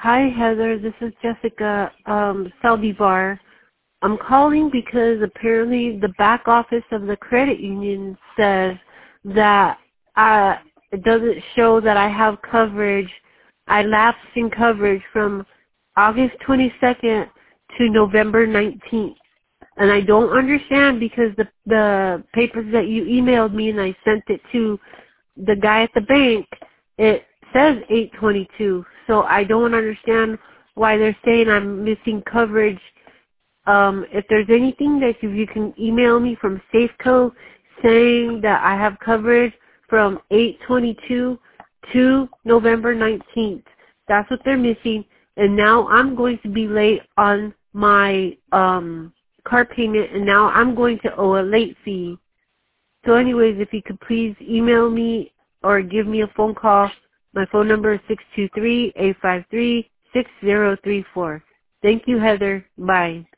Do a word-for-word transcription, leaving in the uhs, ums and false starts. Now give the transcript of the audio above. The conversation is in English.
Hi, Heather. This is Jessica um, Saldivar. I'm calling because apparently the back office of the credit union says that uh, it doesn't show that I have coverage. I lapsed in coverage from August twenty-second to November nineteenth. And I don't understand because the the papers that you emailed me and I sent it to the guy at the bank, it says eight twenty-two. So I don't understand why they're saying I'm missing coverage. Um, if there's anything that you, you can email me from Safeco saying that I have coverage from eight twenty-two to November nineteenth. That's what they're missing. And now I'm going to be late on my um, car payment, and now I'm going to owe a late fee. So anyways, if you could please email me or give me a phone call. My phone number is six two three, eight five three, six zero three four. Thank you, Heather. Bye.